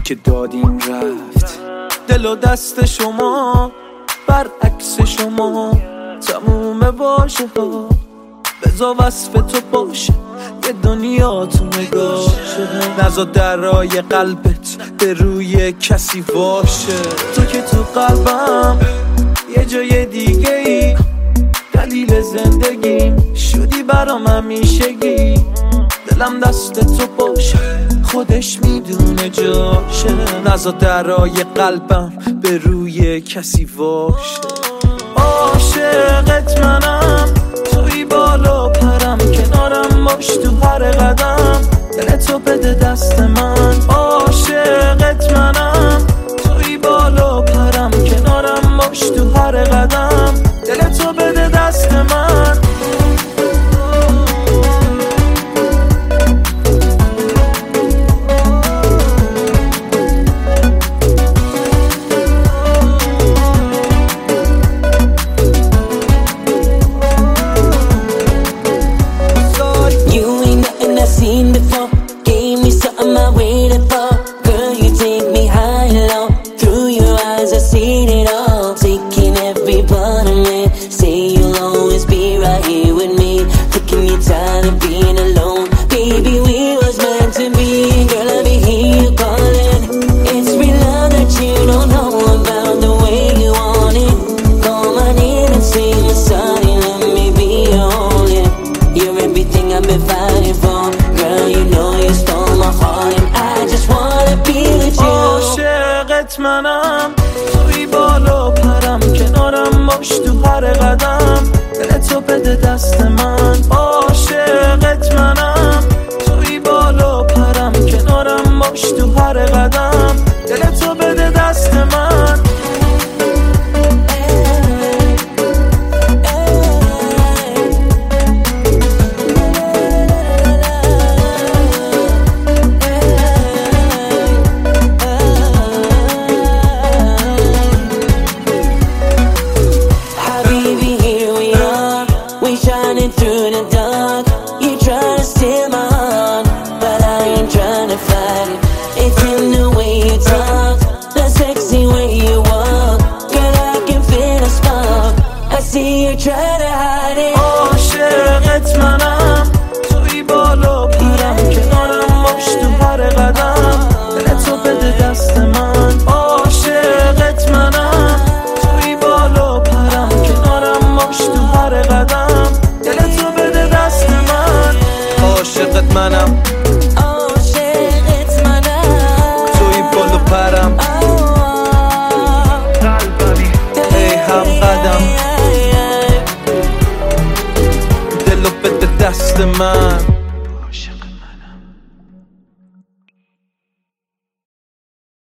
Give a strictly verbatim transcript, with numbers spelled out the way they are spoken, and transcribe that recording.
که دادیم رفت. دل و دست شما برعکس شما تموم باشه ها. بذار وصف تو باشه یه دنیا تو نگاشه. نذار درای قلبت به روی کسی باشه. تو که تو قلبم یه جای دیگه ای، دلیل زندگیم شدی برام همیشگی. دلم دست تو باشه خودش میدونه جاشه. نذار درای قلبم به روی کسی باشه. عاشقت منم توی بالا پرم، کنارم باش تو هر قدم. دل تو بده دست من. عاشقت منم توی بالا پرم، کنارم باش تو هر قدم. دل تو بده دست من. Seen before, gave me something I waited for. Girl, you take me high and low. Through your eyes I seen it all. Taking every part of me. Say you'll always be right here with me. Thinking you're tired of being alone. Baby, we was meant to be. Girl, I be hear you calling. It's real love that you don't know about, the way you want it. Call my name and say my sorry. Let me be your only. You're everything I've been fighting for. عاشقت منم توی بالا پرم، کنارم باش تو هر قدم. دل تو بده دست من. عاشقت منم توی بالا پرم، کنارم باش تو هر قدم. دل تو بده دست من. Through the dark, you try to steal my heart, but I ain't trying to fight it. It's in the way you talk, the sexy way you walk. Girl, I can feel a spark. I see you try to hide it. عاشقت منم توی بالا پرم، کنارم باش تو هر قدم. دل تو بده دست من. عاشقت منم توی بالا پرم، کنارم باش تو هر قدم. عاشقت منم عاشقت منم توی بالا پرم، ای هم قدم. دلو بده دست من.